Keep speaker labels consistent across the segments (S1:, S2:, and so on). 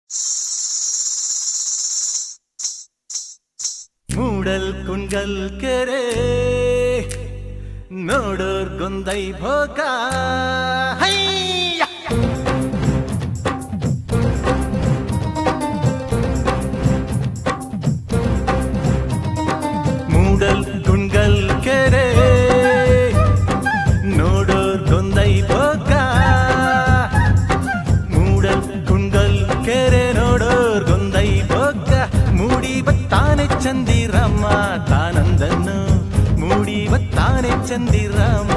S1: ಮೂಡಲ್ ಕುಂಗಲ್ ಕೆರೆ ನೋಡೋರ್ ಗೊಂದೈ ಭೋಗ ಮೂಡಲ್ ಕುಂಗಲ್ ಕೆರೆ ನೋಡೋರ್ ಗೊಂದೈ ಭೋಗ ಮೂಡಲ್ ಕುಂಗಲ್ ಕೆರೆ ನೋಡೋರ್ ಗೊಂದೈ ಭೋಗ ಮೂಡಿ ಬತ್ತಾನೆ ಚಂದಿರಮ್ಮ ತಾನಂದನ್ನು ಮೂಡಿ ಬತ್ತಾನೆ ಚಂದಿರಮ್ಮ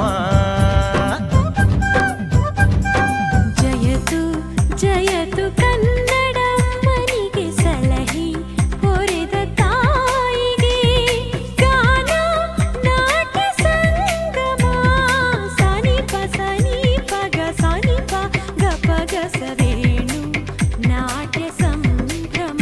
S2: ಜಯತು ಜಯತು ಕನ್ನಡ ಮನಿಗೆ ಸಲಹಿ ಹೊರೆದ ತಾಯಿಗೆ ಗಾನ ನಾಟ್ಯ ಸಂಗಮ ಸನಿಪ ಸನಿಪ ಗ ಸನಿಪ ಗಪ ಗಸವೇಣು ನಾಟ್ಯ ಸಂಭ್ರಮ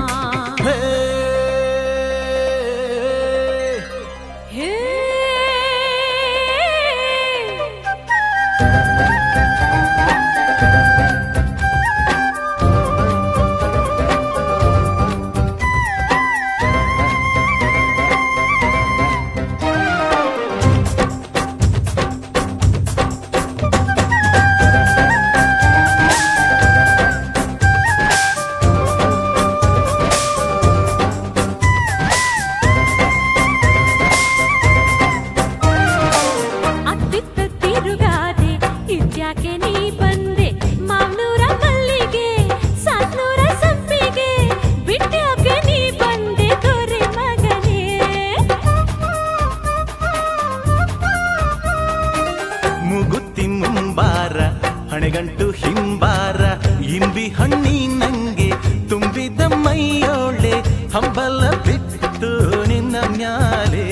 S2: ಹಣೆಗಂಟು ಹಿಂಬಾರ ಇಂಬಿ ಹಣ್ಣಿ ನಂಗೆ ತುಂಬಿದ ಮೈಯೋಳೆ ಹಂಬಲ ಬಿತ್ತು ನಿನ್ನ ಮ್ಯಾಲೆ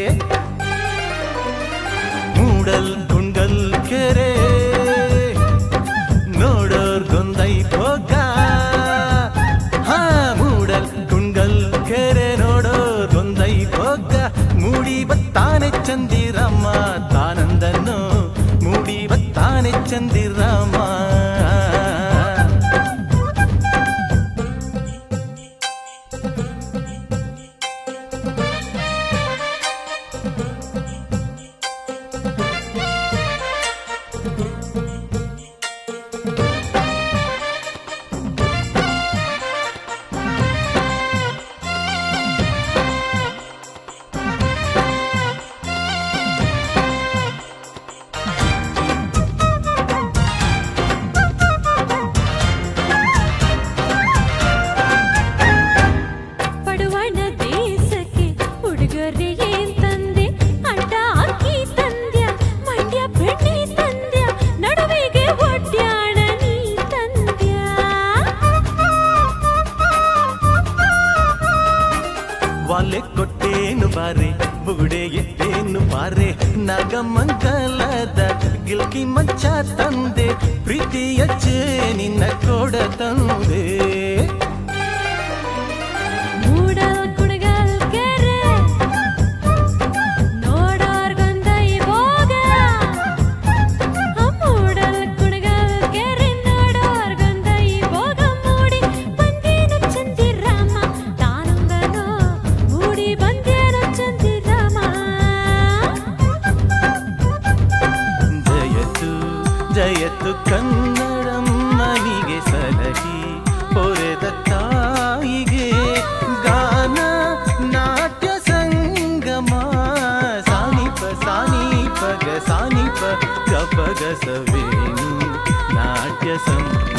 S2: ಮೂಡಲ್ ಕುಂಡಲ್ ಕೆರೆ ನೋಡೋರ್ ಗೊಂದೈ ಭೋಗ ಮೂಡಲ್ ಕುಂಡಲ್ ಕೆರೆ ನೋಡೋರ್ ಗೊಂದೈ ಭೋಗ ಮೂಡಿ ಬತ್ತಾನೆ ಚಂದಿರಮ್ಮ ತಾನಂದನ್ನು ಮೂಡಿ ಬತ್ತಾನೆ ಚಂದಿರಮ್ಮ ವಾಲೆ ಕೊಟ್ಟೇನು ಬಾರೆ ಬುಗುಡೆ ಎತ್ತೇನು ಬಾರೆ ನಾಗಮಂಗಲದ ಗಿಲ್ಕಿ ಮಂಚ ತಂದೆ ಪ್ರೀತಿಯ ನಿನ್ನ ಕೊಡ ತಂದೆ ಜಯತು ಕನ್ನಡಮ್ಮನಿಗೆ ಸಲಹಿ ಹೊರೆದ ತಾಯಿಗೆ ಗಾನ ನಾಟ್ಯ ಸಂಗಮ ಸಾನಿಪ ಸಾನಿಪ ಗ ಸಾನಿಪ ಗಪ ಗಸವೇನು ನಾಟ್ಯ ಸಂಗಮ